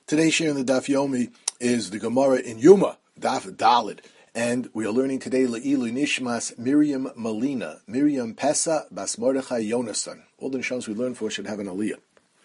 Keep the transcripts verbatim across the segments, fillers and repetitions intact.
Today's share in the Daf Yomi is the Gemara in Yuma, Daf Dalid, and we are learning today Le'ilu Nishmas Miriam Malina, Miriam Pesa Bas Mordechai Yonasan. All the Nishmas we learn for should have an aliyah.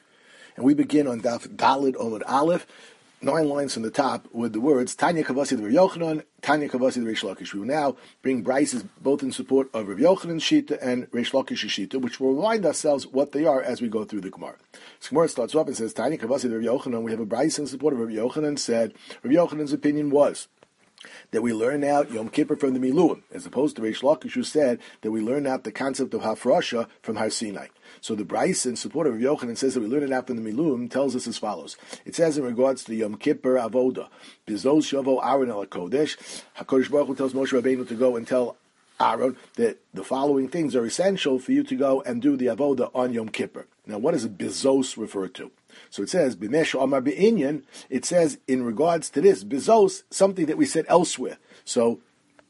And we begin on Daf Dalid Omid Aleph, nine lines from the top with the words Tanya Kavasi the Rav Yochanan, Tanya Kavasi the Reish Lakish. We will now bring brises both in support of Rav Yochanan's Shita and Reish Lakish's Shita, which will remind ourselves what they are as we go through the Gemara. So Gemara starts off and says Tanya Kavasi the Rav Yochanan. We have a brise in support of Rav Yochanan. Said Rav Yochanan's opinion was that we learn out Yom Kippur from the Miluim, as opposed to Reish Lakish, who said that we learn out the concept of Hafrasha from Har Sinai. So the Bryce in support of Rav Yochanan says that we learn it out from the Miluim, tells us as follows. It says in regards to the Yom Kippur Avoda, Bizos Shavo Aaron al Kodesh, HaKadosh Baruch Hu tells Moshe Rabbeinu to go and tell Aaron that the following things are essential for you to go and do the Avoda on Yom Kippur. Now, what does Bizos refer to? So it says, B'mesh Amar B'inyan, it says in regards to this, Bizos, something that we said elsewhere. So,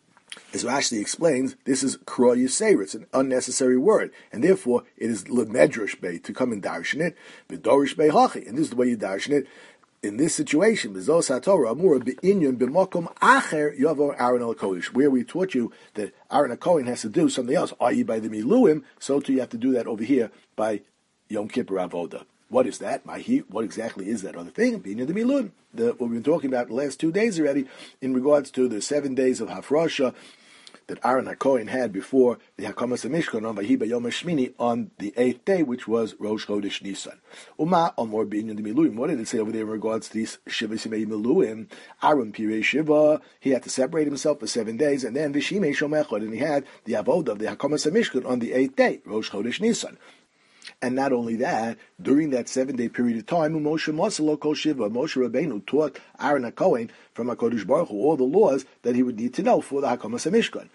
as Rashi explains, this is Kro Yisera, it's an unnecessary word, and therefore it is L'medrash Bey to come and darshan it, B'dorish Bey Hachi, and this is the way you darshan it. In this situation, Bizos HaTorah Amura B'inyan B'mokom Acher Yavo Aaron al Kodesh, where we taught you that Aaron HaKohen has to do something else, that is by the Miluim, so too you have to do that over here by Yom Kippur Avoda. What is that? What exactly is that other thing? Being in the Miluim. The, what we've been talking about the last two days already in regards to the seven days of Hafrasha that Aaron HaKohen had before the Hakamas HaMishkan on Vahiba Yom HaShmini on the eighth day, which was Rosh Chodesh Nisan. Uma Amor Bein in the Miluim. What did it say over there in regards to these Shiva Simei Miluim? Aaron Pirei Shiva, he had to separate himself for seven days, and then Vishimei Shomechot, and he had the Avodah of the Hakamas HaMishkan on the eighth day, Rosh Chodesh Nisan. And not only that, during that seven-day period of time, Moshe Masalo Kol Shiva, Moshe Rabbeinu taught Aaron HaKohen from HaKadosh Baruch Hu all the laws that he would need to know for the Hakamas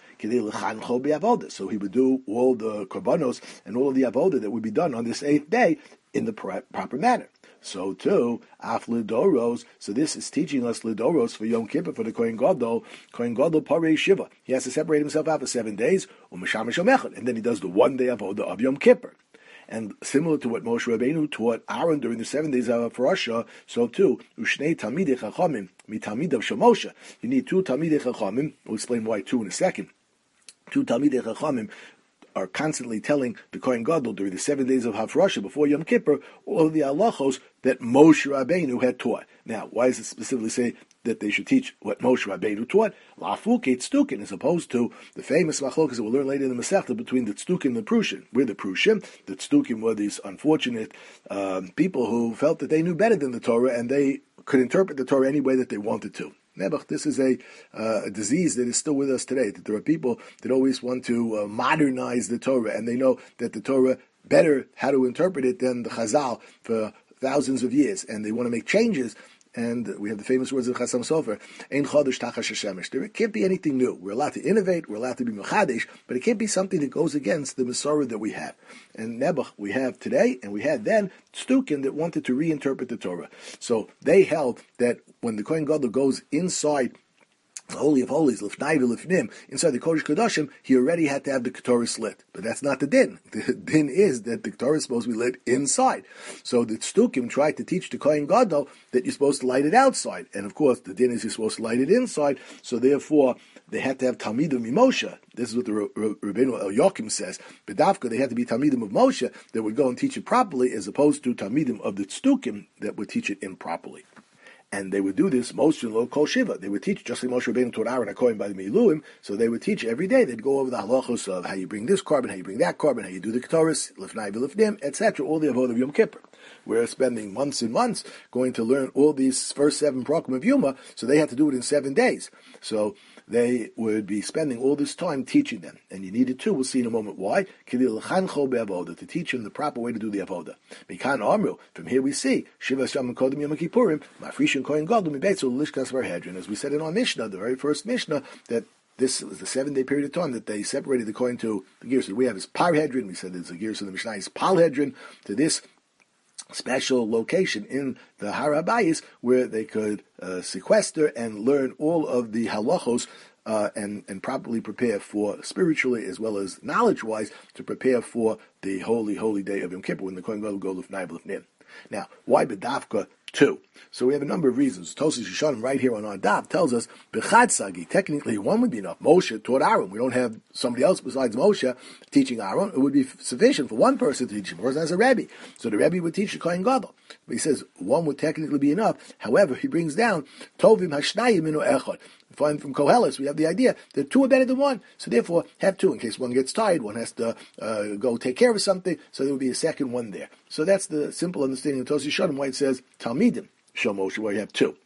HaMishkan. So he would do all the korbanos and all of the avodah that would be done on this eighth day in the proper manner. So too, Af Lidoros, so this is teaching us Lidoros for Yom Kippur, for the Kohen Gadol, Kohen Gadol Parei Shiva. He has to separate himself out for seven days, and then he does the one day avodah of Yom Kippur. And similar to what Moshe Rabbeinu taught Aaron during the seven days of Hafrasha, so too, Ushnei Talmidei Chachamim, Mitalmidav Shemoshe. You need two Talmidei Chachamim. We'll explain why two in a second. Two Talmidei Chachamim are constantly telling the Kohen Gadol during the seven days of Hafrasha before Yom Kippur all of the halachos that Moshe Rabbeinu had taught. Now, why does it specifically say that they should teach what Moshe Rabbeinu taught? La'afuket Tzdukin, as opposed to the famous machlokas that we'll learn later in the Masechta between the Tzdukim and the Prushim. We're the Prushim. The Tzdukim were these unfortunate um, people who felt that they knew better than the Torah and they could interpret the Torah any way that they wanted to. Nebuch, this is a, uh, a disease that is still with us today, that there are people that always want to uh, modernize the Torah, and they know that the Torah better how to interpret it than the Chazal for thousands of years, and they want to make changes. And we have the famous words of Chassam Sofer, Ein Chodesh Tachash Hashemesh. There can't be anything new. We're allowed to innovate, we're allowed to be Mechadesh, but it can't be something that goes against the Masorah that we have. And Nebuch, we have today, and we had then Tzdukim that wanted to reinterpret the Torah. So they held that when the Kohen Gadol goes inside the Holy of Holies, Lifnai V'Lifnim, inside the Kodesh Kodashim, he already had to have the Ketorah lit. But that's not the din. The din is that the Ketorah is supposed to be lit inside. So the Tzdukim tried to teach the Kohen Gadol that you're supposed to light it outside. And of course, the din is you're supposed to light it inside. So therefore, they had to have Talmidim of Moshe. This is what the Rabbeinu Eliakim says. B'davka, they had to be Talmidim of Moshe that would go and teach it properly, as opposed to Talmidim of the Tzdukim that would teach it improperly. And they would do this, Moshe and Lo Kol Shiva. They would teach, just like Moshe Rabbeinu taught Aaron HaKohen by the Miluim, so they would teach every day. They'd go over the halachos of how you bring this carbon, how you bring that carbon, how you do the Ketores, Lifnai V'Lifnim, et cetera, all the avodah of Yom Kippur. We're spending months and months going to learn all these first seven prakim of Yuma, so they had to do it in seven days. So they would be spending all this time teaching them. And you needed to, we'll see in a moment why, to teach them the proper way to do the avodah. Mikan Amru, from here we see, Shiva Sham Kodim Yom Kippurim, Mafrishin Kohen Gadol Mibeitzu Lishkas Varhedrin, as we said in our Mishnah, the very first Mishnah, that this was the seven-day period of time that they separated the Kohen to the gears. So we have is Parhedrin, we said there's a gears in the Mishnah, is Palhedrin, to this special location in the Har HaBayis where they could uh, sequester and learn all of the halachos uh, and, and properly prepare for, spiritually as well as knowledge-wise, to prepare for the holy, holy day of Yom Kippur when the Kohen Gadol go Lifnai V'Lifnim. Now, why B'davka two. So we have a number of reasons. Tosas Yishanim right here on our daf tells us, B'chad Sagi, technically one would be enough. Moshe taught Aaron. We don't have somebody else besides Moshe teaching Aaron. It would be sufficient for one person to teach him, or as a Rebbe. So the Rebbe would teach the Kohen Gadol. But he says one would technically be enough. However, he brings down, Tovim Hashnayim Minu Echad. From Koheles, we have the idea that two are better than one. So therefore, have two. In case one gets tired, one has to uh, go take care of something, so there will be a second one there. So that's the simple understanding of Tosas Yishanim, why it says Talmidim Shel Moshe, where you have two.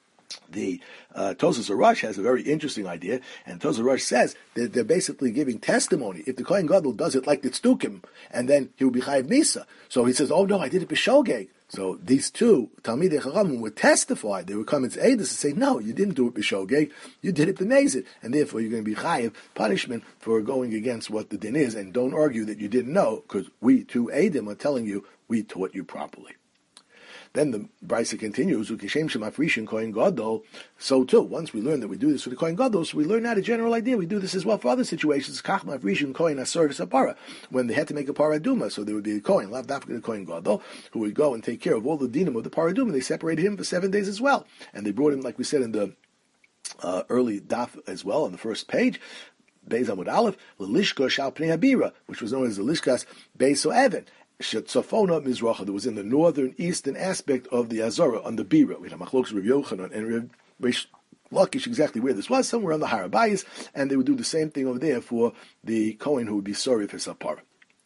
The uh, Tosas Arush has a very interesting idea, and Tosas Arush says that they're basically giving testimony. If the Kohen Gadol does it like the Tzdukim, and then he will be Chayiv Misa. So he says, oh no, I did it b'shogeg. So these two Talmidei Chachamim would testify. They would come and say, and say, no, you didn't do it b'shogeg, you did it b'mezid, and therefore you're going to be Chayiv, punishment for going against what the din is, and don't argue that you didn't know, because we two Eidim are telling you we taught you properly. Then the Brisa continues, Ukishem Shemafrishin Kohen Gadol. So too, once we learn that we do this for the Kohen Gadol, so we learn out a general idea. We do this as well for other situations. Kach Mafrishin Kohen Asor Sapara, when they had to make a paraduma, so there would be a Kohen, Lav Dafka the Kohen Gadol, who would go and take care of all the dinim of the paraduma. They separated him for seven days as well, and they brought him, like we said in the uh, early daf as well on the first page. Beis Amud Aleph, Lelishka Shal Pnei Habira, which was known as the Lishkas Beis Oeven. Shetzafona Mizracha, that was in the northern eastern aspect of the Azara on the Bira. We had Machlokes Rav Yochanan and Rav Lakish exactly where this was, somewhere on the Harabayas, and they would do the same thing over there for the Kohen who would be sorry for Sapara.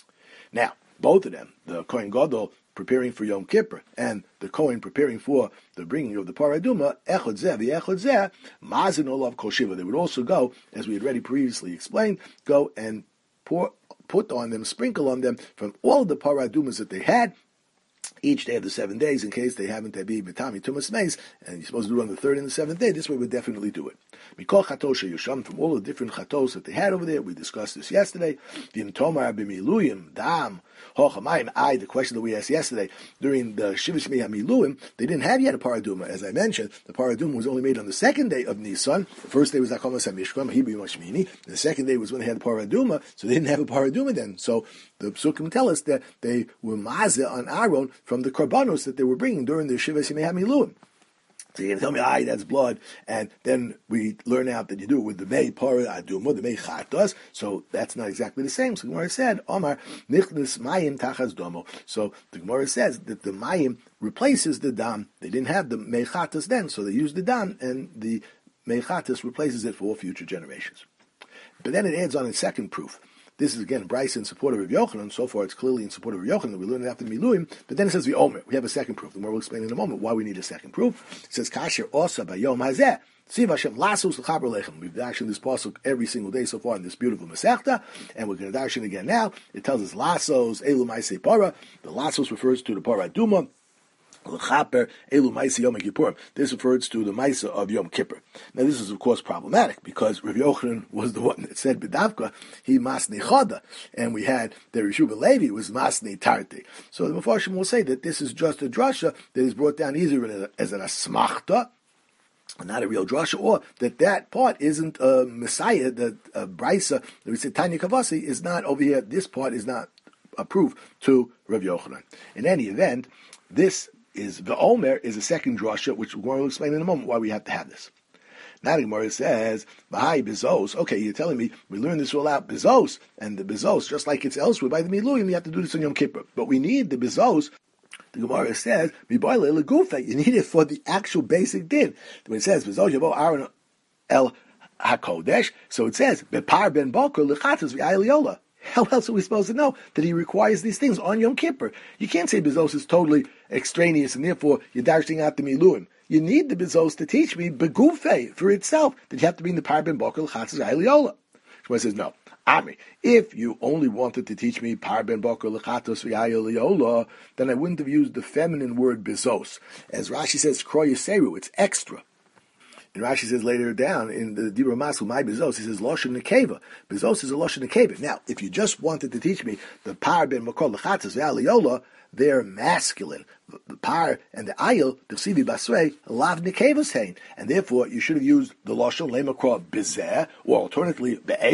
Now, both of them, the Kohen Gadol preparing for Yom Kippur and the Kohen preparing for the bringing of the Paraduma, Echad Zeh, the Echad Zeh, Mazin Olav Kol Shiva. They would also go, as we had already previously explained, go and pour put on them, sprinkle on them from all the paradumas that they had each day of the seven days, in case they haven't to be betami tumas meis, and you're supposed to do it on the third and the seventh day. This way, we definitely do it. Mikol chatos yusham, from all the different chatos that they had over there. We discussed this yesterday. V'im tomar b'miluyim dam hochamayim. I, the question that we asked yesterday during the Shiva Shmei HaMiluim, they didn't have yet a paraduma. As I mentioned, the paraduma was only made on the second day of Nisan. The first day was Akamas HaMishkam, Hibu Yom. The second day was when they had the paraduma, so they didn't have a paraduma then. So the Psukim tell us that they were mazeh on Aaron from the karbanos that they were bringing during the Shiva Shmei HaMiluim. So you're going to tell me, aye, that's blood, and then we learn out that you do it with the Mei Parah Aduma, the Mei Chatas, so that's not exactly the same. So the Gemara said, Omar, Nichnas Mayim Tachas Domo. So the Gemara says that the Mayim replaces the Dam. They didn't have the Mei Chatas then, so they used the Dam, and the Mei Chatas replaces it for all future generations. But then it adds on a second proof. This is again Bryce in support of Rav Yochanan. So far, it's clearly in support of Rav Yochanan that we learned it after Miluim. But then it says V'omer. We have a second proof. The more we'll explain in a moment why we need a second proof. It says Kasher Osa Bayom Hazeh. Siv Hashem Lasos L'chaber Lechem. We've dashed this pasuk every single day so far in this beautiful Masechta, and we're going to dash it again now. It tells us Lasos Elu Maisei Para. The Lasos refers to the Para Duma. L'chaper Elu Maisei Yom Kippurim. This refers to the Maisa of Yom Kippur. Now this is of course problematic because Rav Yochanan was the one that said B'davka he masni choda, and we had the Rishuba Levi was masni tarti. So the Mefarshim will say that this is just a drasha that is brought down either as an asmachta, not a real drasha, or that that part isn't a Messiah, that a Brisa, that we say Tanya Kavasi, is not over here. This part is not approved to Rav Yochanan. In any event, this is the Omer is a second drasha, which we're going to explain in a moment why we have to have this. Now the Gemara says, "Bahai bezos." Okay, you're telling me we learned this all out bezos, and the bezos, just like it's elsewhere by the Miluim, you have to do this on Yom Kippur. But we need the bezos. The Gemara says, "You need it for the actual basic din." When it says bezos, yavo Aaron el hakodesh, so it says bepar ben boker lechatos v'ayiliola. How else are we supposed to know that he requires these things on Yom Kippur? You can't say bezos is totally extraneous and therefore you're dashing out the miluim. You need the bezos to teach me begufe for itself that you have to bring the par ben boker l'chatzos v'ayiliola. Shmuel says no. Ami, if you only wanted to teach me par ben boker l'chatos v'ayiliola, then I wouldn't have used the feminine word bezos. As Rashi says, kroy yiseru, it's extra. And Rashi says later down in the Dibra Masu, my bezos, he says loshen nekeva. Bezos is a loshen nekeva. Now, if you just wanted to teach me the par ben makol lechatzos ve'aliola, they're masculine. The par and the ayil, the sivi basrei, lav nekevas hein, and therefore you should have used the loshen lemakra bezeh, or alternatively be'ele,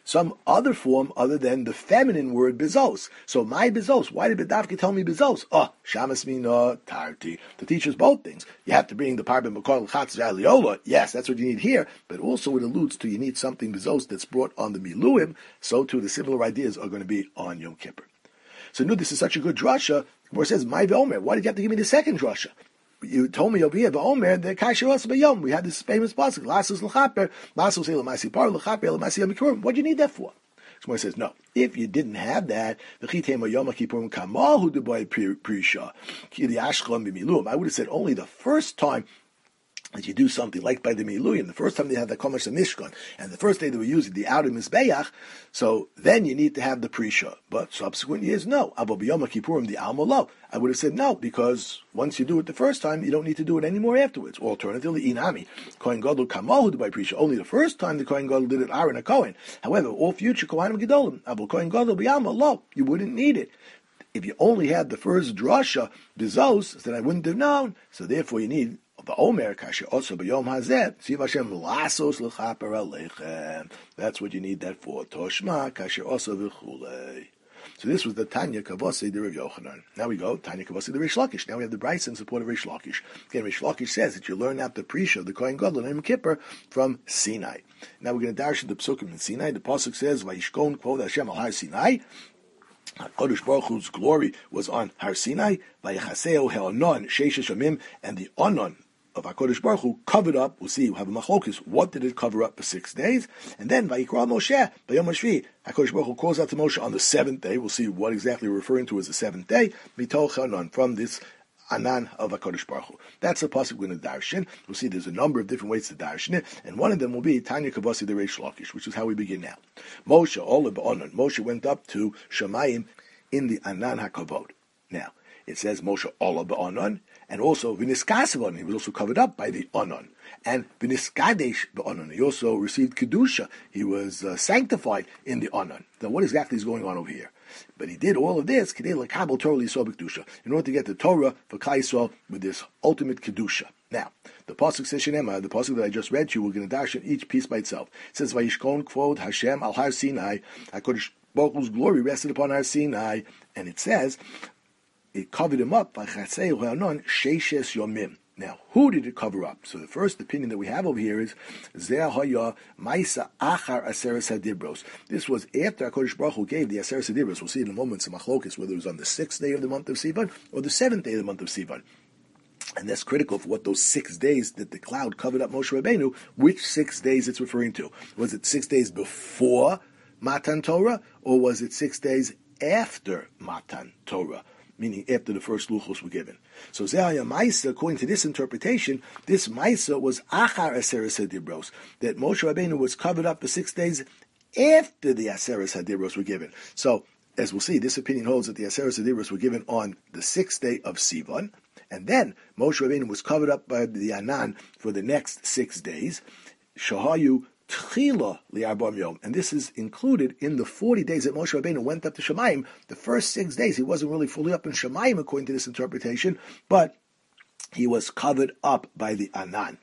some other form other than the feminine word bezos. So my bezos, why did Bedavki tell me bezos? Oh, shamas mina tarti. The teaches both things. You have to bring the parbe makol chatz v'aliola. Yes, that's what you need here, but also it alludes to you need something bezos that's brought on the miluim. So too, the similar ideas are going to be on Yom Kippur. So no, this is such a good drasha. Where it says my v'omer. Why did you have to give me the second drasha? You told me over here, v'omer, the kasher also b'yom. We had this famous pasuk, lasus l'chaper, lasus elamasi par, l'chaper elamasi amikur. What do you need that for? Someone says, no. If you didn't have that, I would have said only the first time that you do something like by the Miluyim, the first time they had the Komash and Mishkan, and the first day they were using the outer Mizbeach, so then you need to have the Prisha. But subsequent years, no. Abba B'Yom Kippurim, the Alma. I would have said no, because once you do it the first time, you don't need to do it anymore afterwards. Alternatively, Inami, Kohen Gadol Kamal by Prisha. Only the first time the Kohen Gadol did it, Aaron a Kohen. However, all future Kohanim Gedolim, Abba Kohen Gadol B'Yalma Lo, you wouldn't need it. If you only had the first drasha, Bizos, then I wouldn't have known. So therefore you need V'omer kasher also b'yom hazeh tziv Hashem lasos l'chaper aleichem. That's what you need that for. Toshma kasher also v'chulei. So this was the Tanya Kavasi de Rav Yochanan. Now we go Tanya Kavasi de Rish Lakish. Now we have the Brayso in support of Rish Lakish. Again, Rish Lakish says that you learn out the Prisha of the Kohen Gadol and Yom Kippur from Sinai. Now we're going to darshan the Psukim in Sinai. The pasuk says Vayishkon kvod Hashem al Har Sinai. HaKadosh Baruch Hu's glory was on Har Sinai. Vayachaseo he'onon sheish shamim, and the onon of HaKadosh Baruch Hu covered up. We'll see, we'll have a machlokes. What did it cover up for six days? And then Vayikra Moshe Vayom Hashvi. HaKadosh Baruch Hu calls out to Moshe on the seventh day. We'll see what exactly we're referring to as the seventh day. Mitol Chanon, from this Anan of HaKadosh Baruch Hu. That's the pasuk we're going to darshan. We'll see there's a number of different ways to darshan it, and one of them will be Tanya Kavasi de Reish Lakish, which is how we begin now. Moshe, Ola Ba'onon. Moshe went up to Shamayim in the Anan HaKavod. Now, it says Moshe Ola Ba'onon, and also V'niskasavon, he was also covered up by the Onon. And V'niskadesh Ba'onon, he also received Kedusha, he was uh, sanctified in the Onon. Now what exactly is going on over here? But he did all of this in order to get the Torah for Klal Yisrael with this ultimate Kedusha. Now, the pasuk says Shenema, the pasuk that I just read to you, we're going to dash in each piece by itself. It says, Vayishkon kvod Hashem al Har Sinai, HaKadosh Baruch Hu's glory rested upon Har Sinai, and it says, it covered him up by Chatzei Ho'anon Sheishes Yomim. Now, who did it cover up? So the first opinion that we have over here is Zeh Haya Maisa Achar Aseres Hadibros. This was after HaKadosh Baruch Hu gave the Aseres Hadibros. We'll see in a moment some machlokes, whether it was on the sixth day of the month of Sivan or the seventh day of the month of Sivan. And that's critical for what those six days that the cloud covered up Moshe Rabbeinu, which six days it's referring to. Was it six days before Matan Torah, or was it six days after Matan Torah? Meaning after the first luchos were given. So Zehaya Maisa, according to this interpretation, this Maisa was Achar Aseres Hadibros, that Moshe Rabbeinu was covered up for six days after the Aseres Hadibros were given. So, as we'll see, this opinion holds that the Aseres Hadibros were given on the sixth day of Sivan, and then Moshe Rabbeinu was covered up by the Anan for the next six days. Shahayu Tchila li'arbam yom, and this is included in the forty days that Moshe Rabbeinu went up to Shemayim. The first six days he wasn't really fully up in Shemayim according to this interpretation, but he was covered up by the Anan.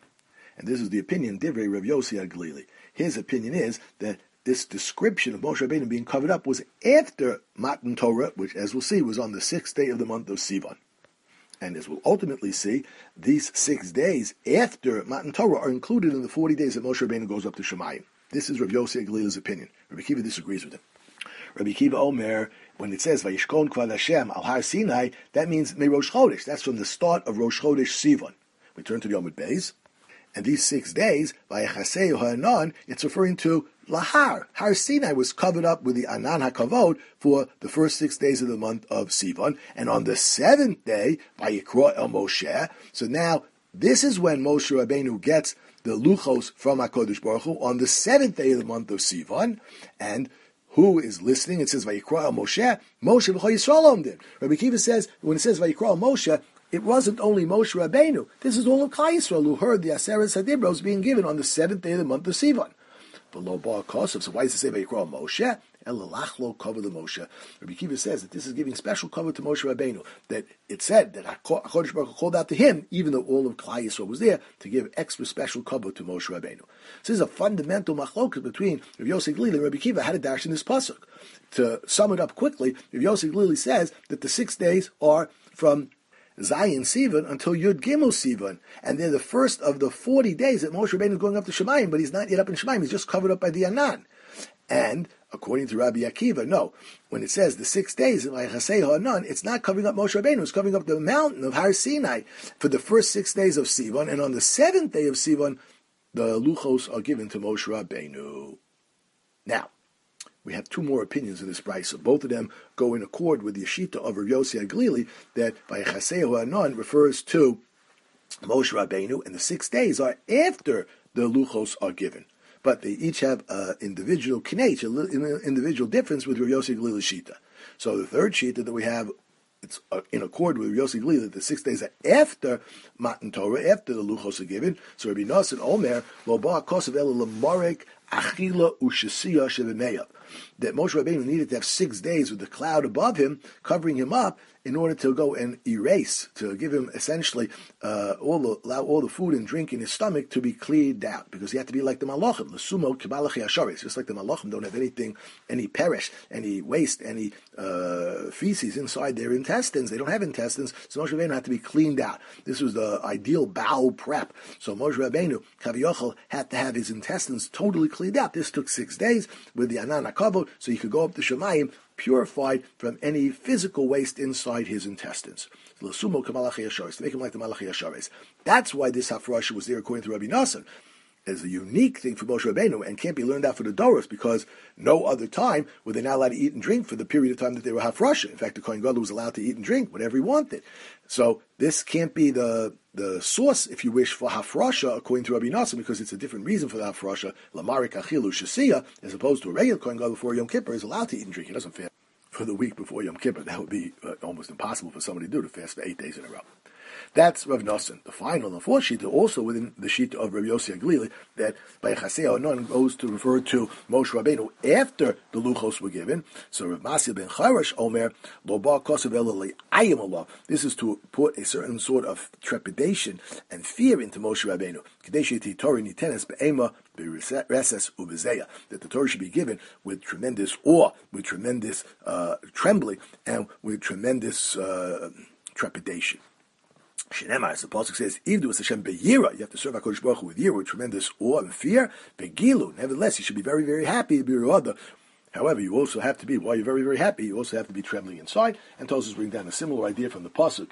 And this is the opinion Divrei Rav Yossi HaGlili. His opinion is that this description of Moshe Rabbeinu being covered up was after Matan Torah, which, as we'll see, was on the sixth day of the month of Sivan. And as we'll ultimately see, these six days after Matan Torah are included in the forty days that Moshe Rabbeinu goes up to Shemayim. This is Rav Yossi HaGlila's opinion. Rabbi Kiva disagrees with him. Rabbi Kiva Omer, when it says Vayishkon Kvad Hashem al Har Sinai, that means Me Rosh Chodesh. That's from the start of Rosh Chodesh Sivan. We turn to the Yom Beis, and these six days, Vayachasei Ha'anon, it's referring to Lahar. Har Sinai was covered up with the Anan HaKavod for the first six days of the month of Sivan. And on the seventh day, Vayikra El Moshe. So now, this is when Moshe Rabbeinu gets the Luchos from HaKadosh Baruch Hu on the seventh day of the month of Sivan. And who is listening? It says Vayikra El Moshe. Moshe V'chol Yisrael Omdim. Rabbi Kiva says, when it says Vayikra El Moshe, it wasn't only Moshe Rabbeinu. This is all of Klal Yisrael who heard the Aseres Hadibros being given on the seventh day of the month of Sivan. Below Bar Kosov, so why does it say Vayikra Moshe? Elalachlo cover the Moshe. Rabbi Akiva says that this is giving special cover to Moshe Rabbeinu. That it said that HaKadosh Baruch Hu called out to him, even though all of Klal Yisrael was there, to give extra special cover to Moshe Rabbeinu. So this is a fundamental machlokas between Rabbi Yossi Glili and Rabbi Akiva. How to dash in this pasuk. To sum it up quickly, Rabbi Yossi Glili says that the six days are from Zayin Sivan until Yud Gimel Sivan, and they're the first of the forty days that Moshe Rabbeinu is going up to Shemayim, but he's not yet up in Shemayim. He's just covered up by the Anan. And according to Rabbi Akiva, no. When it says the six days, it's not covering up Moshe Rabbeinu. It's covering up the mountain of Har Sinai for the first six days of Sivan, and on the seventh day of Sivan, the luchos are given to Moshe Rabbeinu. Now, we have two more opinions in this brisa. Both of them go in accord with the Yeshita of Rav Yossi Aglili that by Chasehu Anon refers to Moshe Rabbeinu, and the six days are after the luchos are given. But they each have an individual kinech, an individual difference with Rav Yossi Aglili Shita. So the third Shita that we have, it's in accord with Rav Yossi Aglili that the six days are after Matan Torah, after the luchos are given. So Rabbi Nassan Omer, Lo ba kosav ela lemorek achila u'shesiya shevemeyav. That Moshe Rabbeinu needed to have six days with the cloud above him, covering him up, in order to go and erase, to give him essentially uh, all the allow all the food and drink in his stomach to be cleared out, because he had to be like the malachim, the sumo kibalachi asharis, just like the malachim don't have anything, any perish, any waste, any uh, feces inside their intestines. They don't have intestines, so Moshe Rabbeinu had to be cleaned out. This was the ideal bowel prep. So Moshe Rabbeinu, Kaviyachal, had to have his intestines totally cleaned out. This took six days with the Anan HaKavod, so he could go up to Shemayim purified from any physical waste inside his intestines. To make him like the Malachi Yasharis. That's why this Hafrasha was there, according to Rabbi Nassan, as a unique thing for Moshe Rabbeinu, and can't be learned out for the Doros, because no other time were they not allowed to eat and drink for the period of time that they were Hafrasha. In fact, the Kohen Gadol was allowed to eat and drink whatever he wanted. So this can't be the the source, if you wish, for Hafrasha, according to Rabbi Nassan, because it's a different reason for the Hafrasha. Lamarik Achilu Shasiya, as opposed to a regular Kohen Gadol before Yom Kippur, is allowed to eat and drink. He doesn't fast for the week before Yom Kippur. That would be uh, almost impossible for somebody to do, to fast for eight days in a row. That's Rav Nassan. The final, the fourth shita, also within the shita of Rav Yossi Aglili, that by Chasei Anon goes to refer to Moshe Rabbeinu after the luchos were given. So Rav Masya ben Charash Omer Lo ba kosav ela le'ayim Allah. This is to put a certain sort of trepidation and fear into Moshe Rabbeinu. Kadesh yiti Torah nitenes be'ema be'reses u'bezeya, that the Torah should be given with tremendous awe, with tremendous uh, trembling, and with tremendous uh, trepidation. Shenema, as the pasuk says, "Ivdu es Hashem beyira." You have to serve HaKadosh Baruch Hu with yira, with tremendous awe and fear. Begilu, nevertheless, you should be very, very happy. However, you also have to be, while you're very, very happy, you also have to be trembling inside. And Tosfos bring down a similar idea from the pasuk,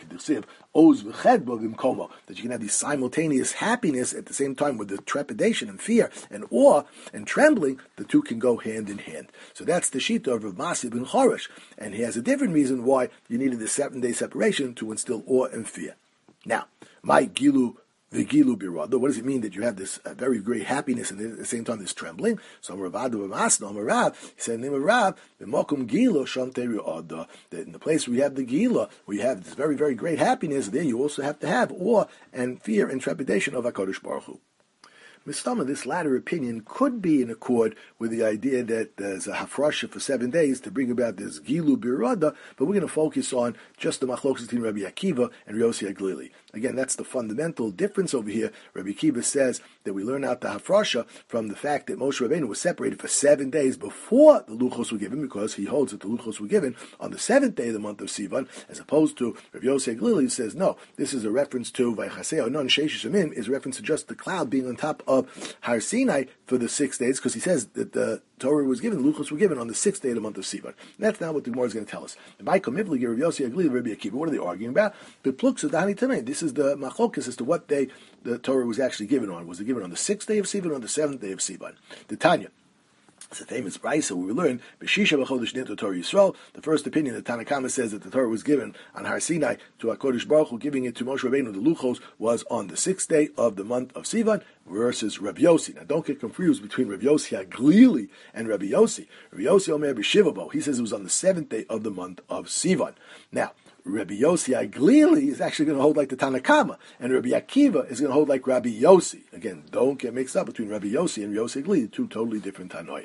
that you can have the simultaneous happiness at the same time with the trepidation and fear and awe and trembling. The two can go hand in hand. So that's the shita of Rav Masya ben Charash, and he has a different reason why you needed this seven-day separation to instill awe and fear. Now, my gilu v'gilu birada. What does it mean that you have this uh, very great happiness and at the same time this trembling? So Ravad v'masna Rav, he said, "Name of Rav, v'mokum gilu shamtei birada." That in the place where you have the gila, where you have this very very great happiness, there you also have to have awe and fear and trepidation of HaKadosh Baruch Hu. Mistama, this latter opinion could be in accord with the idea that there's a hafrasha for seven days to bring about this gilu birada, but we're going to focus on just the machlokas between Rabbi Akiva and Rabbi Yossi Aglili. Again, that's the fundamental difference over here. Rabbi Akiva says that we learn out the hafrasha from the fact that Moshe Rabbeinu was separated for seven days before the luchos were given, because he holds that the luchos were given on the seventh day of the month of Sivan, as opposed to Rabbi Yossi Aglili, who says no, this is a reference to Vaychasei Onon Sheish Shemim, is a reference to just the cloud being on top of of Har Sinai for the six days, because he says that the Torah was given, the luchos were given on the sixth day of the month of Sivan. That's not what the Gemara is going to tell us. The Michael Mivli, Rav Yossi Aglili, Rabbi Akiva, what are they arguing about? The Pluksa Dahani Tanei. This is the machlokas as to what day the Torah was actually given on. Was it given on the sixth day of Sivan or on the seventh day of Sivan? The Tanya. It's a famous brayso where we learn B'shisha b'chodesh Nitzah Torah Yisrael. The first opinion, the Tanna Kama says that the Torah was given on Har Sinai to HaKadosh Baruch Hu, giving it to Moshe Rabbeinu, the Luchos, was on the sixth day of the month of Sivan, versus Rabbi Yossi. Now, don't get confused between Rabbi Yossi Aglili and Rabbi Yossi. Rabbi Yossi Omer B'shivabo. He says it was on the seventh day of the month of Sivan. Now, Rabbi Yossi Aglili is actually going to hold like the Tanna Kama, and Rabbi Akiva is going to hold like Rabbi Yossi. Again, don't get mixed up between Rabbi Yossi and Rabbi Yossi Aglili, two totally different Tanoim.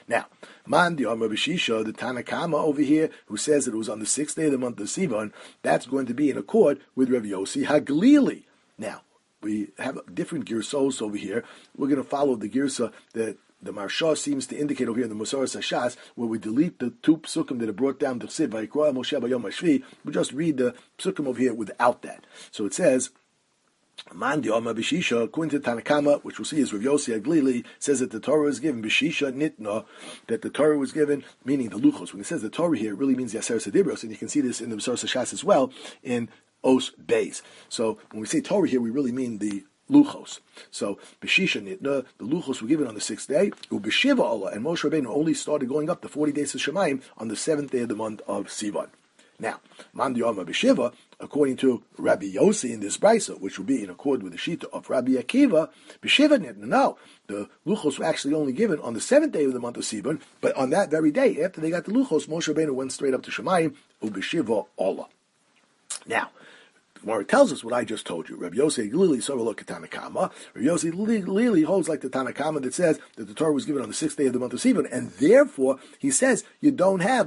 Now, Man the Amar B'Shisha, the Tanakama over here, who says that it was on the sixth day of the month of Sivan, that's going to be in accord with Rav Yossi Haglili. Now, we have different girsos over here. We're going to follow the girsa that the Marsha seems to indicate over here in the Musaras Hashas, where we delete the two psukim that are brought down to Chsiv, Vayikra Moshe B'Yom HaShvi. We just read the psukim over here without that. So it says, Man the Amar B'Shisha, according to Tanakama, which we'll see is Rav Yossi Haglili, says that the Torah was given B'Shisha Nitna, that the Torah was given, meaning the Luchos. When it says the Torah here, it really means the Aseret Adibros, and you can see this in the Musaras Hashas as well, in Os Beis. So when we say Torah here, we really mean the Luchos. So B'Shisha Nitna, the Luchos were given on the sixth day, U'B'Shiva Allah, and Moshe Rabbeinu only started going up the forty days of Shemayim on the seventh day of the month of Sivan. Now, Man Diyama B'Shiva, according to Rabbi Yossi in this brisa, which will be in accord with the Shita of Rabbi Akiva, B'Shiva Nitna, no, the Luchos were actually only given on the seventh day of the month of Sivan, but on that very day, after they got the Luchos, Moshe Rabbeinu went straight up to Shemayim, U'B'Shiva Allah. Now, Gemara tells us what I just told you. Rabbi Yossi Haglili saw a look at Tanakama. Rabbi Yossi Haglili holds like the Tanakama that says that the Torah was given on the sixth day of the month of Sivan, and therefore he says you don't have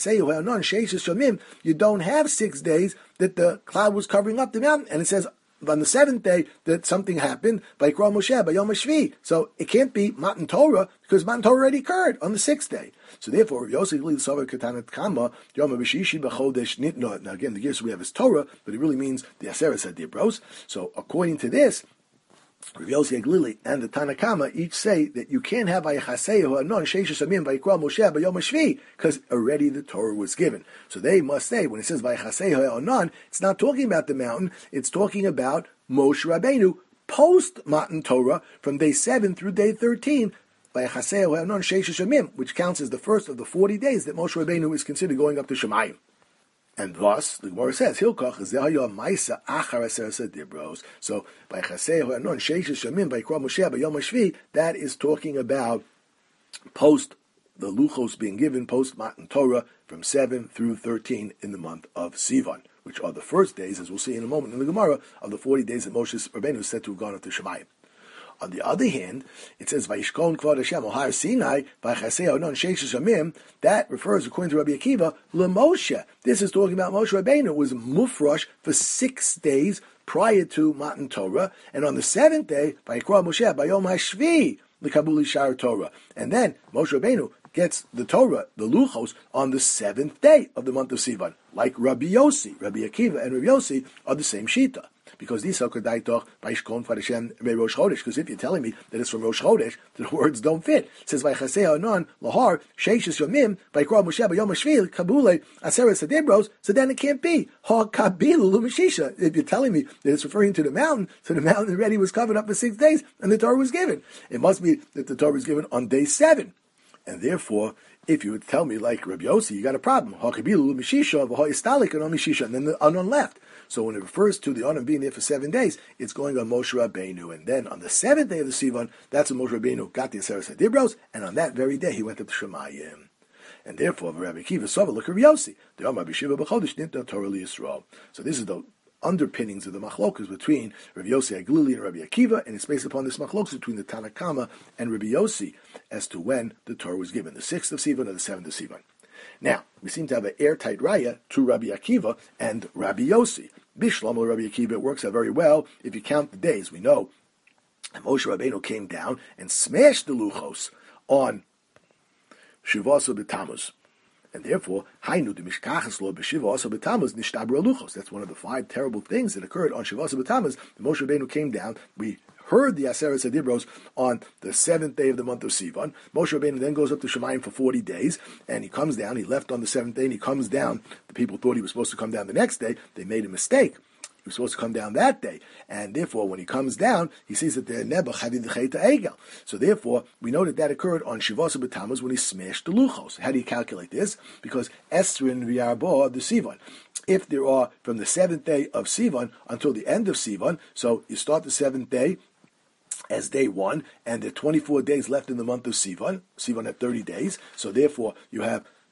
you don't have six days that the cloud was covering up the mountain, and it says on the seventh day that something happened by Vayikra Moshe by Yom HaShvi. So it can't be Matan Torah because Matan Torah already occurred on the sixth day. So therefore, Yosef Lili Savar Katanat Kama Yom HaBishishi B'Chodesh Nitna. Now again, the gears we have is Torah, but it really means the Aseret Adibros. So according to this, Rav Yossi Haglili and the Tanakama each say that you can't have Vayichasehu Anon Sheishes Amim Vayikra Moshe B'Yom HaShvi because already the Torah was given. So they must say when it says Vayichasehu Anon, it's not talking about the mountain; it's talking about Moshe Rabbeinu post Matan Torah from day seven through day thirteen. Vayichasehu Anon Sheishes Amim, which counts as the first of the forty days that Moshe Rabbeinu is considered going up to Shemayim. And thus, the Gemara says, Hilkach Zehaya Maisa Achar Aseret Dibros. So, by Chasehu Anon Sheishes Shamim by Vayikra Moshe by Yom HaShvi, that is talking about post the Luchos being given post Matan Torah from seven through thirteen in the month of Sivan, which are the first days, as we'll see in a moment in the Gemara, of the forty days that Moshe Rabbeinu is said to have gone up to Shemayim. On the other hand, it says Vayishkon Kvod Hashem Ohar Sinai Vaychasei Onon Sheishes Yamim. That refers, according to Rabbi Akiva, LeMoshe. This is talking about Moshe Rabbeinu. It was mufresh for six days prior to Matan Torah, and on the seventh day, Vayikra Moshe Bayom HaShvi L'Kabuli Shar Torah, and then Moshe Rabbeinu gets the Torah, the Luchos, on the seventh day of the month of Sivan, like Rabbi Yossi. Rabbi Akiva and Rabbi Yossi are the same Shita. Because these are Kodaitoch by Shkon Fadeshem Rosh Chodesh. Because if you're telling me that it's from Rosh Chodesh, the words don't fit. It says Vaychasei Anon Lahar Sheishes Yomim Vayikra Moshe B'Yom HaShvi Kabule Aseret Sadibros. So then it can't be Ha Kabilu L'Mashisha. If you're telling me that it's referring to the mountain, so the mountain already was covered up for six days and the Torah was given. It must be that the Torah was given on day seven, and therefore, if you would tell me like Rabbi Yossi, you got a problem. Ha Kabilu L'Mashisha V'Ha Istalik Anon Mishisha, and then the Anon left. So when it refers to the Anon being there for seven days, it's going on Moshe Rabbeinu. And then on the seventh day of the Sivan, that's when Moshe Rabbeinu got the Aseret Adibros, and on that very day he went up to Shemayim. And therefore, Rabbi Akiva saw look at Rabbi Yossi. The Amar B'Shiva B'Chodesh Nitna Torah L'Yisrael. So this is the underpinnings of the machlokas between Rabbi Yossi Haglili and Rabbi Akiva, and it's based upon this machlokas between the Tanakama and Rabbi Yossi as to when the Torah was given, the sixth of Sivan or the seventh of Sivan. Now, we seem to have an airtight raya to Rabbi Akiva and Rabbi Yossi. Bishlam or Rabbi Akiva, it works out very well if you count the days. We know Moshe Rabbeinu came down and smashed the Luchos on Shivasa B'Tammuz. And therefore, Hainu de Mishkachas Lo B'Shivasa B'Tammuz Nishtabra Luchos. That's one of the five terrible things that occurred on Shivasa B'Tammuz. Moshe Rabbeinu came down, we heard the Aseret Adibros on the seventh day of the month of Sivan. Moshe Rabbeinu then goes up to Shemayim for forty days, and he comes down. He left on the seventh day, and he comes down. The people thought he was supposed to come down the next day. They made a mistake. He was supposed to come down that day, and therefore, when he comes down, he sees that they're Nebuch having the Chayta Egel. So therefore, we know that that occurred on Shivasa B'Tammuz when he smashed the Luchos. How do you calculate this? Because Esrin V'Yarbo the Sivan. If there are from the seventh day of Sivan until the end of Sivan, so you start the seventh day as day one, and there are twenty-four days left in the month of Sivan. Sivan had thirty days, so therefore you have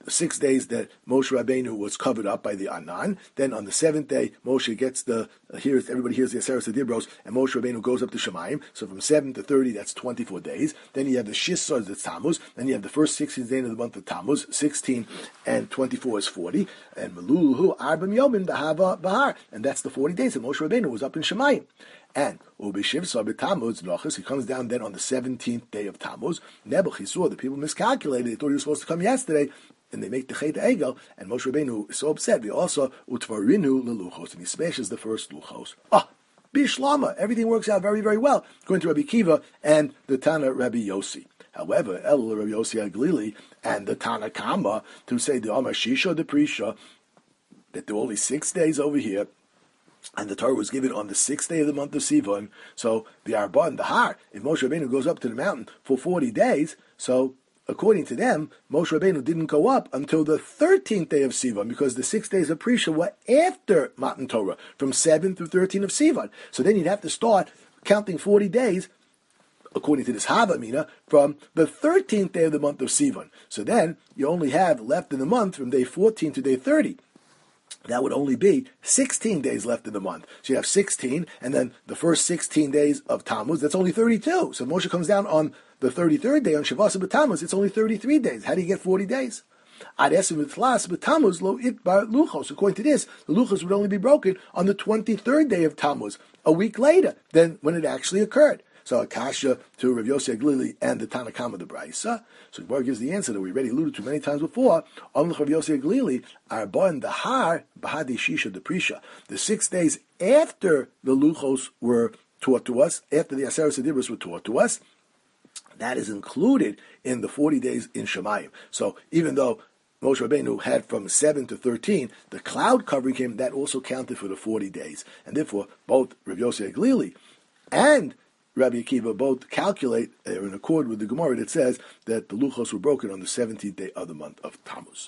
the six days that Moshe Rabbeinu was covered up by the Anan. Then on the seventh day, Moshe gets the, uh, hears, everybody hears the Aseret Dibros, and Moshe Rabbeinu goes up to Shemayim. So from seven to thirty, that's twenty-four days. Then you have the Shissar, that's Tammuz. Then you have the first sixteen days of the month of Tammuz. sixteen and twenty-four is forty. And Meluluhu Arbam Yomim Bahava Bahar. And that's the forty days that Moshe Rabbeinu was up in Shemayim. And Ubishiv Sabit Tammuz Nochas, he comes down then on the seventeenth day of Tammuz. Nebuch, he saw the people miscalculated. They thought he was supposed to come yesterday, and they make the Chet Egel. And Moshe Rabbeinu is so upset. They also Utvarinu Leluchos, and he smashes the first Luchos. Ah, Bishlama. Everything works out very, very well, according to Rabbi Kiva and the Tana Rabbi Yossi. However, El Rabbi Yossi Aglili and the Tana Kama to say the Amar Shisha the Prisha that there were only six days over here. And the Torah was given on the sixth day of the month of Sivan. So the Arba and the Har, if Moshe Rabbeinu goes up to the mountain for forty days, so according to them, Moshe Rabbeinu didn't go up until the thirteenth day of Sivan, because the six days of Prisha were after Matan Torah, from seven through thirteen of Sivan. So then you'd have to start counting forty days, according to this Havamina, from the thirteenth day of the month of Sivan. So then you only have left in the month from day fourteen to day thirty. That would only be sixteen days left in the month. So you have sixteen, and then the first sixteen days of Tammuz, that's only thirty-two. So Moshe comes down on the thirty-third day, on Shavasa B'Tammuz, it's only thirty-three days. How do you get forty days? Ad Esim V'Tlas B'Tammuz Lo Itbar Luchos. According to this, the Luchos would only be broken on the twenty-third day of Tammuz, a week later than when it actually occurred. So Akasha to Rav Yossi Aglili and the Tana Kama the Braisa. So Gemara gives the answer that we already alluded to many times before. On Rav Yossi Aglili, Arba and the Har Bahadi Shisha the Prisha. The six days after the Luchos were taught to us, after the Aseret Dibros were taught to us, that is included in the forty days in Shemayim. So even though Moshe Rabbeinu had from seven to thirteen, the cloud covering him, that also counted for the forty days. And therefore, both Rav Yossi Aglili and Rabbi Akiva both calculate, uh, in accord with the Gemara that says that the Luchos were broken on the seventeenth day of the month of Tammuz.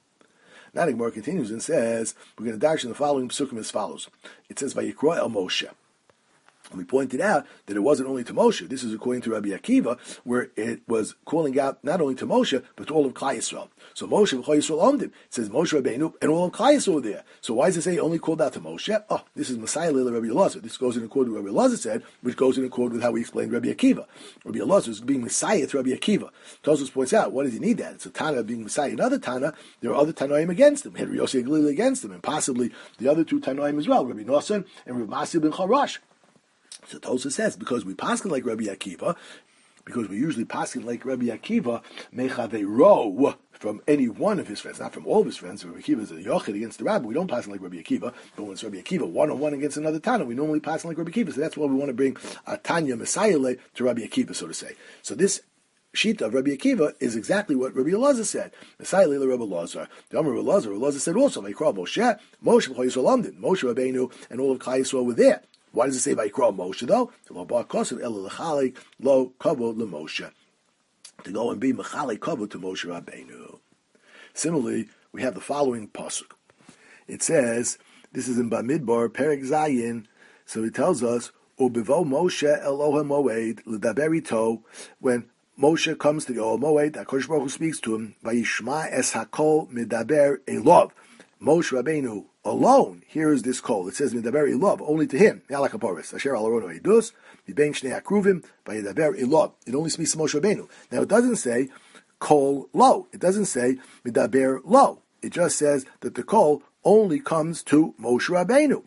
Now the Gemara continues and says, we're going to dash in the following psukim as follows. It says, Vayikra el Moshe. And we pointed out that it wasn't only to Moshe. This is according to Rabbi Akiva, where it was calling out not only to Moshe, but to all of Klal Yisrael. So Moshe and Klal Yisrael omdim. It says Moshe Rabbeinu and all of Klal Yisrael were there. So why does it say only called out to Moshe? Oh, this is Messiah Leila Rabbi Elazar. This goes in accord with what Rabbi Elazar said, which goes in accord with how we explained Rabbi Akiva. Rabbi Elazar is being Messiah to Rabbi Akiva. Tosos points out, why does he need that? It's a Tana being Messiah. Another Tana, there are other Tanoim against him. He had Rabbi Yossi Aglili against him, and possibly the other two Tanoim as well, Rabbi Nosson and Rabbi Masih ben Charash. So Tosa says, because we paskin like Rabbi Akiva, because we usually paskin like Rabbi Akiva, mechave ro from any one of his friends, not from all of his friends. Rabbi Akiva is a yochid against the rabbi. We don't paskin like Rabbi Akiva, but when it's Rabbi Akiva one-on-one against another Tana, we normally paskin like Rabbi Akiva. So that's why we want to bring a Tanya Messiah to Rabbi Akiva, so to say. So this Shita of Rabbi Akiva is exactly what Rabbi Elazar said. Messiah Leila Rabbi Elazar. The Amar Rabbi Elazar, Elazar said also, Vayikra Moshe, Moshe B'chol Yisrael Amdin. Moshe Rabbeinu and all of Klal Yisrael were there. Why does it say Vayikra Moshe though? Lo bar kosev ela lechalik lo kavod leMoshe. To go and be mechalik kavod to Moshe Rabbeinu. Similarly, we have the following pasuk. It says, this is in Bamidbar, Perek Zayin. So it tells us, Ubivo Moshe Elohim Moed l'daber ito, when Moshe comes to the Ohel Moed, HaKadosh Baruch Hu speaks to him, Vayishma es hakol midaber elov. Moshe Rabbeinu alone hears this call. It says midaber elov, only to him. Yalakaporis, Asher al Arono Edus, Mibein Shnei Akruvim, Vayidaber elov. It only speaks to Moshe Rabbeinu. Now it doesn't say kol lo. It doesn't say midaber lo. It just says that the kol only comes to Moshe Rabbeinu.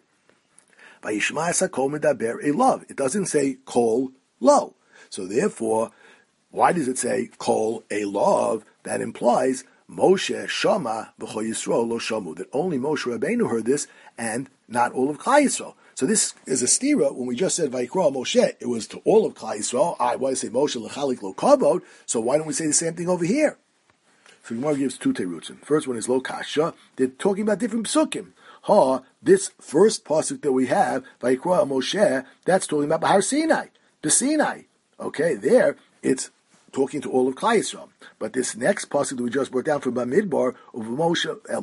Vayishma es hakol midaber elov. It doesn't say kol lo. So therefore, why does it say kol elov? That implies Moshe Shama v'chol Yisrael lo shamu, that only Moshe Rabbeinu heard this and not all of Klal Yisrael. So this is a stira. When we just said Vayikra Moshe, it was to all of Klal Yisrael. I want to say Moshe l'chalik lo kavod. So why don't we say the same thing over here? So Gemara gives two terutzim. First one is lo kasha. They're talking about different psukim. Ha, this first pasuk that we have, Vayikra Moshe, that's talking about Bahar Sinai, the Sinai. Okay, there it's talking to all of Klal Yisrael. But this next pasuk that we just brought down from Bamidbar, of Moshe El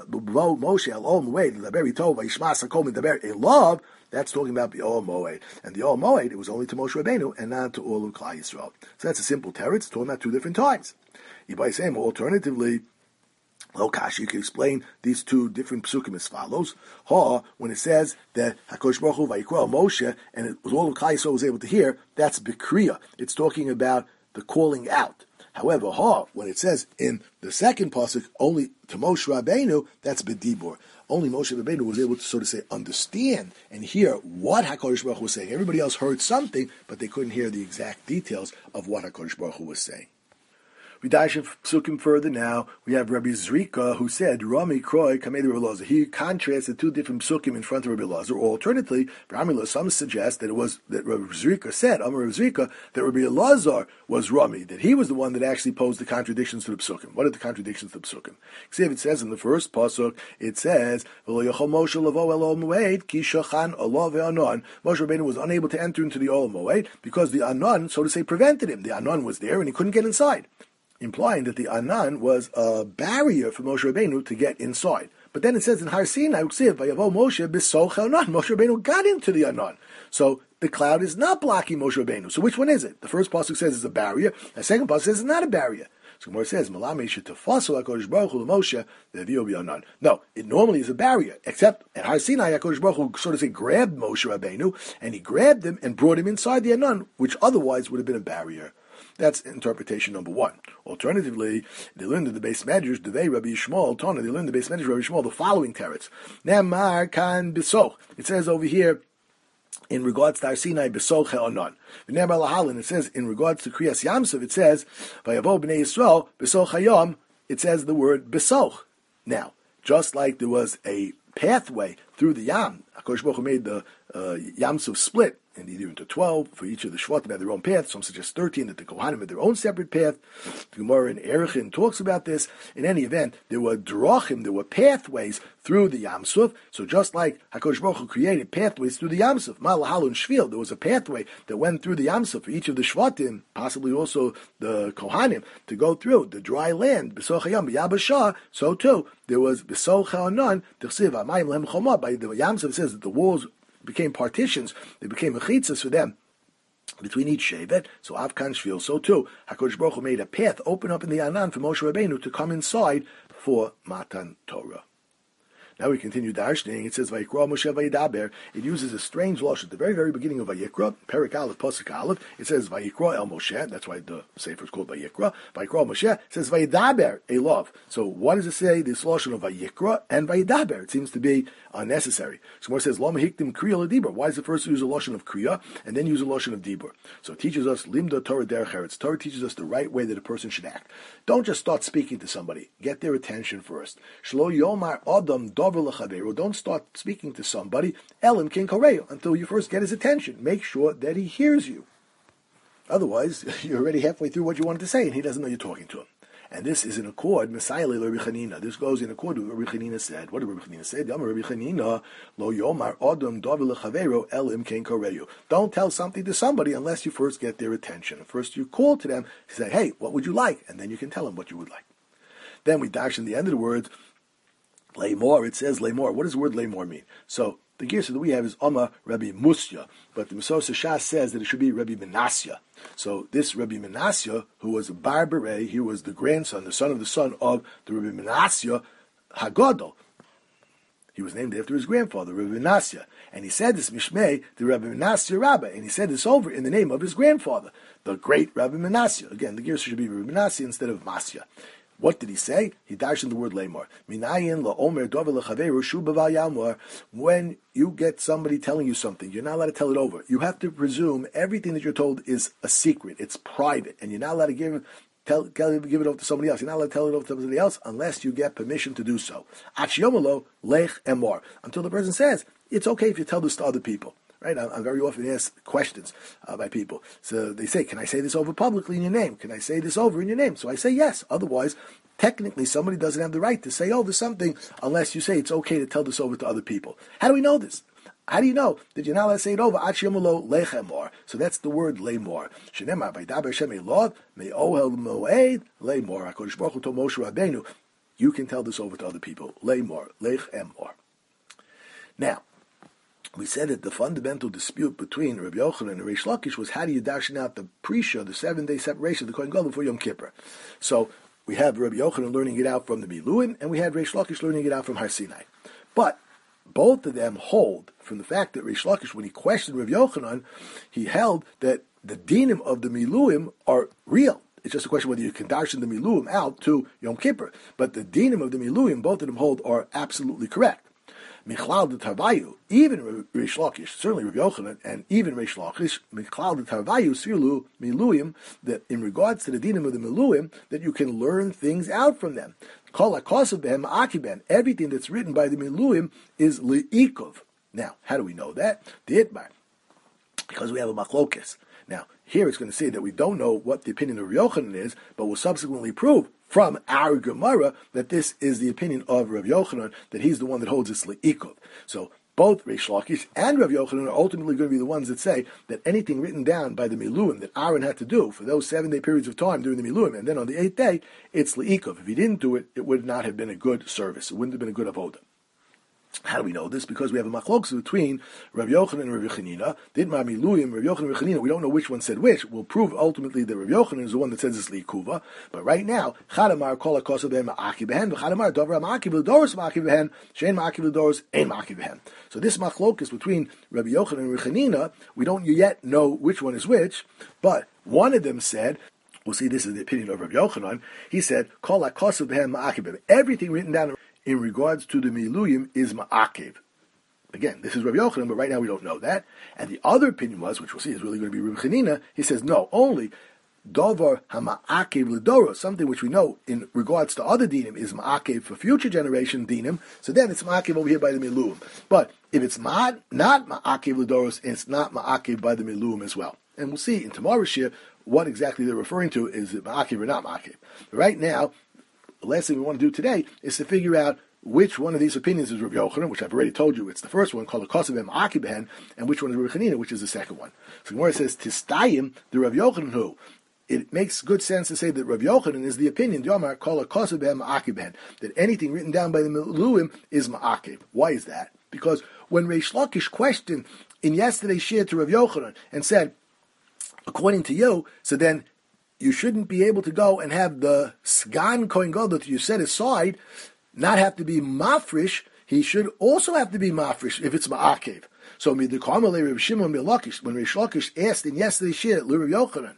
Moshe El Ohel Moed l'daber ito vayishma sakol midaber elov, that's talking about the Ohel Moed. And the Ohel Moed, it was only to Moshe Rabbeinu and not to all of Klal Yisrael. So that's a simple teretz, talking about two different times. You might say, alternatively, Lokash, you can explain these two different psukim as follows. Ha, when it says that HaKadosh Baruch Hu vayikra Moshe, and it was all of Klal Yisrael was able to hear, that's Bikriya. It's talking about the calling out. However, ha, when it says in the second pasuk only to Moshe Rabbeinu, that's B'dibur. Only Moshe Rabbeinu was able to, so to say, understand and hear what HaKadosh Baruch Hu was saying. Everybody else heard something, but they couldn't hear the exact details of what HaKadosh Baruch Hu was saying. We dash psukim further now. We have Rabbi Zrika who said, Rami Kroi Kamei Rabbi Elazar. He contrasts the two different psukim in front of Rabbi Elazar. Or alternatively, Rami, some suggest that it was that Rabbi Zrika said, Amar Rabbi Zrika, that Rabbi Elazar was Rami, that he was the one that actually posed the contradictions to the psukim. What are the contradictions to the psukim? See, if it says in the first pasuk, it says, Moshe Rabbeinu was unable to enter into the Ol Moed because the Anan, so to say, prevented him. The Anan was there and he couldn't get inside, implying that the Anan was a barrier for Moshe Rabbeinu to get inside. But then it says in Har Sinai, Moshe Rabbeinu got into the Anan. So the cloud is not blocking Moshe Rabbeinu. So which one is it? The first pasuk says it's a barrier. The second pasuk says it's not a barrier. So Gemara says, no, it normally is a barrier, except at Har Sinai, HaKadosh Baruch Hu sort of say grabbed Moshe Rabbeinu, and he grabbed him and brought him inside the Anan, which otherwise would have been a barrier. That's interpretation number one. Alternatively, they learned in the base measures, Devei Rabbi Yishmael, Tana, they learned the base measures, Rabbi Yishmael, the following teretz. Nemar kan bisoch. It says over here, in regards to Har Sinai, bisoch he'onon. Nemar lahalin, it says, in regards to Kriyas Yamsuf, it says, Vayavo b'nei Yisrael, bisoch hayom, it says the word bisoch. Now, just like there was a pathway through the Yam, HaKadosh Baruch Hu made the uh, Yamsuf split, and either into twelve, for each of the Shvatim had their own path. Some suggest thirteen, that the Kohanim had their own separate path. The Gemara in Erechin talks about this. In any event, there were drachim, there were pathways through the Yam Suf. So just like HaKadosh Baruch Hu created pathways through the Yam Suf, Malahal and Shvil, there was a pathway that went through the Yam Suf for each of the Shvatim, possibly also the Kohanim, to go through the dry land, B'soch HaYam, B'yabashah, so too, there was B'soch HaAnan, T'chsiv HaMayim Lehem Chomah, by the Yam Suf, it says that the walls became partitions, they became mechitzas for them between each shevet. So Avkan Shvil, so too, HaKadosh Baruch Hu made a path open up in the Anan for Moshe Rabbeinu to come inside for Matan Torah. Now we continue darshaning. It says Vayikra Moshe Vayidaber. It uses a strange lashon at the very, very beginning of Vayikra, Perik Aleph, Pasuk Aleph. It says Vayikra El Moshe. That's why the sefer is called Vayikra. Vayikra Moshe. It says Vayidaber, a love. So what does it say? This lashon of Vayikra and Vayidaber. It seems to be unnecessary. So more says Lama Hiktim Kriya LeDibur. Why is it first to use a lashon of Kriya and then use a lashon of Dibur? So it teaches us Limda Torah Derech Eretz. Torah teaches us the right way that a person should act. Don't just start speaking to somebody. Get their attention first. Shlo Yomar Adam. Don't start speaking to somebody Elim King Koreo until you first get his attention. Make sure that he hears you. Otherwise, you're already halfway through what you wanted to say, and he doesn't know you're talking to him. And this is in accord, Messiah le Rabbi Chanina. This goes in accord with what Rabbi Chanina said. What did Rabbi Chanina say? Rabbi Chanina, lo yomar adam davar lechavero elim ken koreu. Don't tell something to somebody unless you first get their attention. First you call to them, say, hey, what would you like? And then you can tell them what you would like. Then we dash in the end of the words, lay more. It says lay more. What does the word lay more mean? So the gears that we have is Amma Rabbi Musya, but the Mesos Shas says that it should be Rabbi Menasya. So this Rabbi Menasya, who was a Bar Berei, he was the grandson, the son of the son of the Rabbi Menasya Hagadol. He was named after his grandfather, Rabbi Menasya. And he said this Mishmei, the Rabbi Menasya Rabbah, and he said this over in the name of his grandfather, the great Rabbi Menasya. Again, the gears should be Rabbi Menasya instead of Masya. What did he say? He dashed in the word lemor. Minayin la'omer dover lechaveru shu b'val yamor. When you get somebody telling you something, you're not allowed to tell it over. You have to presume everything that you're told is a secret. It's private, and you're not allowed to give tell, give it over to somebody else. You're not allowed to tell it over to somebody else unless you get permission to do so. Achiyomalo lech emor. Until the person says it's okay if you tell this to other people. Right, I'm, I'm very often asked questions uh, by people. So they say, can I say this over publicly in your name? Can I say this over in your name? So I say yes. Otherwise, technically, somebody doesn't have the right to say over something unless you say it's okay to tell this over to other people. How do we know this? How do you know that you're not allowed to say it over? So that's the word lemor. You can tell this over to other people. Lemor, lech emor. Now, we said that the fundamental dispute between Rabbi Yochanan and Reish Lakish was how do you darshan out the Prisha, the seven-day separation of the Kohen Gadol before Yom Kippur. So we have Rabbi Yochanan learning it out from the Miluim, and we had Reish Lakish learning it out from Har Sinai. But both of them hold from the fact that Reish Lakish, when he questioned Rabbi Yochanan, he held that the dinim of the Miluim are real. It's just a question whether you can darshan the Miluim out to Yom Kippur. But the dinim of the Miluim, both of them hold, are absolutely correct. Michlal de Tarvayu, even Reish Lakish, certainly Rabbi Yochanan, and even Reish Lakish, Michlal de Tarvayu, Silu, Miluim, that in regards to the dinim of the Miluim, that you can learn things out from them. Kol HaKosav Behem Akiben, everything that's written by the Miluim is Li'ikov. Now, how do we know that? The Itmar, because we have a Machlokes. Now, here it's going to say that we don't know what the opinion of Rav Yochanan is, but we'll subsequently prove from our Gemara that this is the opinion of Rav Yochanan, that he's the one that holds this Le'ikov. So both Reish Lakish and Rav Yochanan are ultimately going to be the ones that say that anything written down by the Miluim that Aaron had to do for those seven-day periods of time during the Miluim, and then on the eighth day, it's Le'ikov. If he didn't do it, it would not have been a good service. It wouldn't have been a good avodah. How do we know this? Because we have a machlokes between Rav Yochanan and Rav Chanina. Didma Miluim, Rav Yochanan and Rav Chanina. We don't know which one said which. We'll prove ultimately that Rav Yochanan is the one that says it's Likuva. But right now, Chadamar kol hakosav behem ma'aki behen, v'chadamar dover ma'aki v'doros ma'aki behen, shein ma'aki v'doros, ein ma'aki behen. So this machlokes between Rav Yochanan and Rav Chanina, we don't yet know which one is which, but one of them said, we'll see this is the opinion of Rav Yochanan, he said, kol hakosav behem ma'aki behen. Everything written down in regards to the Miluyim is Ma'akev. Again, this is Rav Yochanan, but right now we don't know that. And the other opinion was, which we'll see is really going to be Rav Chanina, he says, no, only Dovar HaMa'akev L'Doros, something which we know in regards to other dinim is Ma'akev for future generation dinim, so then it's Ma'akev over here by the Miluyim. But if it's ma- not Ma'akev L'Doros, it's not Ma'akev by the Miluyim as well. And we'll see in tomorrow's shir what exactly they're referring to, is it Ma'akev or not Ma'akev. But right now, the last thing we want to do today is to figure out which one of these opinions is Rav Yochanan, which I've already told you, it's the first one, called the Kosav Ma'aki Behen, and which one is Rav Chanina, which is the second one. So Gemara says, Tistayim, the Rav Yochanan who, it makes good sense to say that Rav Yochanan is the opinion, Yomar, called a Kosav Ma'aki Behen, that anything written down by the Miluim is Ma'aki. Why is that? Because when Reish Lakish questioned in yesterday's shir to Rav Yochanan and said, according to you, so then you shouldn't be able to go and have the Sgan Kohen Gadol that you set aside not have to be mafrish. He should also have to be mafrish if it's ma'akev. So midukamalei Rav Shimon Milakish, when Reish Lakish asked in yesterday's shir Rav Yochanan,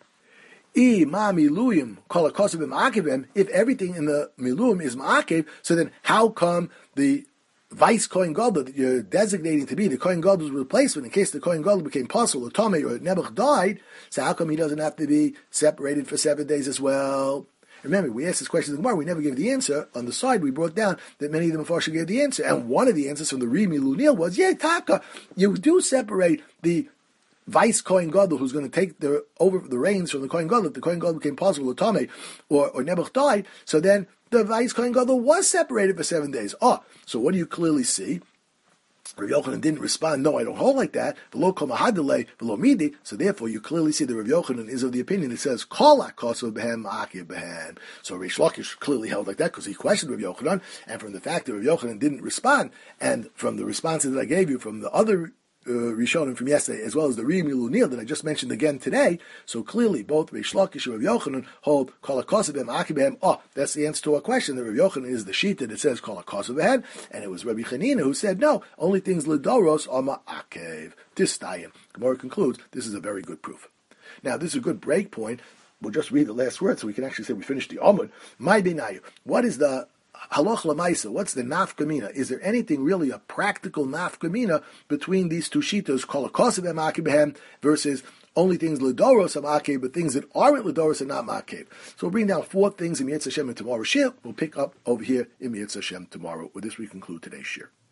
I ma miluyim kol hakosav ma'akevim, if everything in the miluyim is ma'akev, so then how come the vice Kohen Gadol that you're designating to be the Kohen Gadol's replacement in case the Kohen Gadol became pasul or Tomei or Nebuch died, so how come he doesn't have to be separated for seven days as well? Remember, we asked this question in the Gemara, we never gave the answer. On the side, we brought down that many of the Mepharshim gave the answer, and one of the answers from the Rimi Lunil was, yeah, Taka, you do separate the vice Kohen Gadol who's going to take the over the reins from the Kohen Gadol. If the Kohen Gadol became pasul or Tomei or, or Nebuch died, so then the vice Kohen Gadol was separated for seven days. Oh, so what do you clearly see? Rav Yochanan didn't respond, no, I don't hold like that. V'lo kol mahadalei, v'lo midi. So therefore, you clearly see that Rav Yochanan is of the opinion that says, kol hakosav behem ma'akev behem. So Reish Lakish clearly held like that because he questioned Rav Yochanan, and from the fact that Rav Yochanan didn't respond, and from the responses that I gave you from the other Uh, Rishonim from yesterday, as well as the Rimi Lunil that I just mentioned again today. So clearly, both Reish Lakish and Rav Yochanan hold Kol HaKosav Behem Ma'aki Behem. Oh, that's the answer to our question. That Rav Yochanan is the Shita that says Kol HaKosav Behem, and it was Rabbi Chanina who said no, only things L'Doros are Ma'akev. Tistayim. Gemara concludes this is a very good proof. Now, this is a good break point. We'll just read the last word so we can actually say we finished the Amud. My Benayu. What is the Halach Lamaisa, what's the nafkamina? Is there anything really a practical nafkamina between these two shitas, Kol HaKosav Ma'akev Behem, versus only things L'Doros are Ma'akev, but things that aren't L'Doros are not Ma'akev? So we'll bring down four things in Mitzvah Hashem in tomorrow's shir. We'll pick up over here in Mitzvah Hashem tomorrow. With this we conclude today's shir.